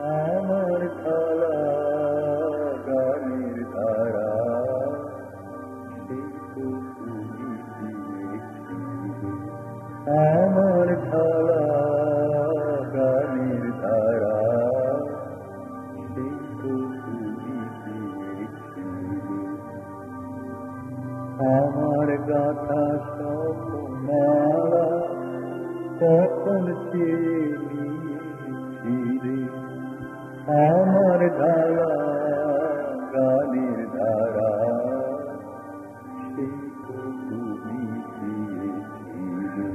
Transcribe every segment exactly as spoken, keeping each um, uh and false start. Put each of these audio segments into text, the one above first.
আমার থালা গানের ধারা সেই তো তুমি দিয়েছিলে। আমার থালা গানের ধারা সেই তো তুমি দিয়েছিলে। আমার গাথা সব মালা কখন চেয়ে নিয়েছিলে। আমার ধারা গানের ধারা সেই তো তুমি দিয়েছিলে।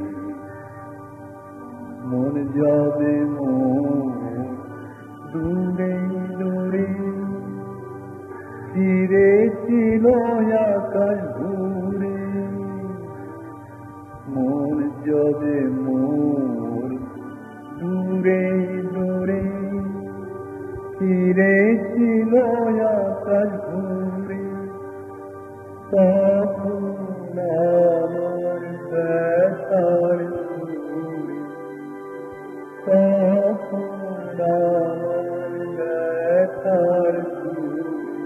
মন যাবে মোর দূরে দূরে ফিরেছিল আকাশ ঘুরে। মন যাবে মোর দূরে দূরে ফিরেছিল আকাশ ঘুরে। তখন আমার ব্যথার সুরে, তখন আমার ব্যথার সুরে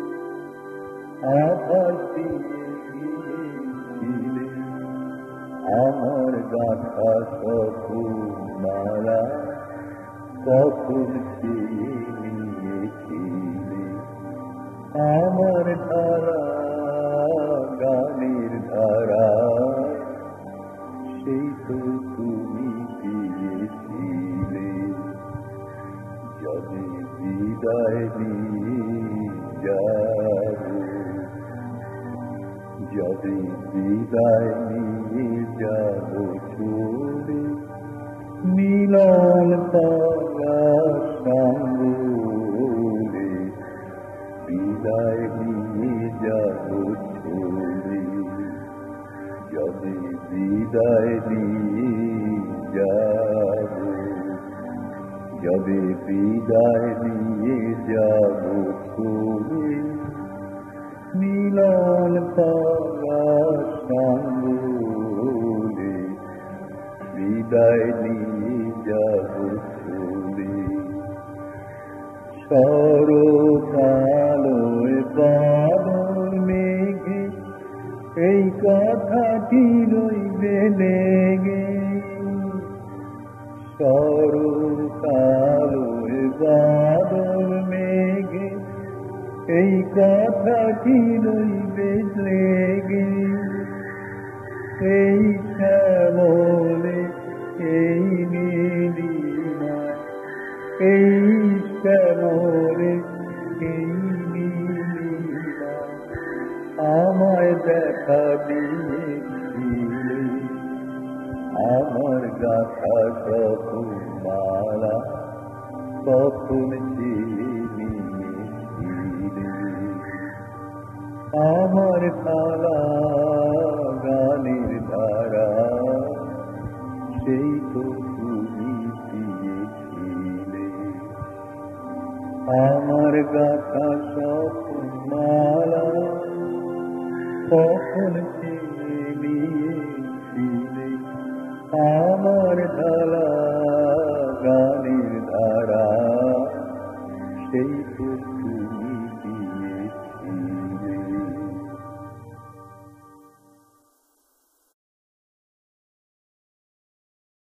আভাস দিয়েছিলে। আমার গাথা সব মালা কখন চেয়ে নিয়েছিলে। আমার ধারা গানের ধারা সেই তো তুমি দিয়েছিলে। যদি বিদায় নিয়ে যাব, যদি বিদায় নিয়ে যাব চলে, মিলন পাওয়া সঙ্গে বিদায় নিয়ে যাব চলে। যদি বিদায় নিয়ে যাব, যদি বিদায় নিয়ে যাব চলে, মিলন পাওয়া সঙ্গে বিদায় নিয়ে যাব চলে। শরৎকালোয় বাদল মেঘে এই কথাটি রইবে লেগে। শরৎকালোয় বাদল মেঘে এই কথাটি রইবে লেগে। এই শ্যামলে এই নীলিমায়, এই শ্যামলে এই নীলিমায় আমায় দেখা দিয়েছিলে। আমার গাথা সব মালা কখন চেয়ে নিয়েছিলে। আমার থালা গানের ধারা সেই তো তুমি দিয়েছিলে। আমার গাথা সব মালা কখন চেয়ে নিয়েছিলে। আমার থালা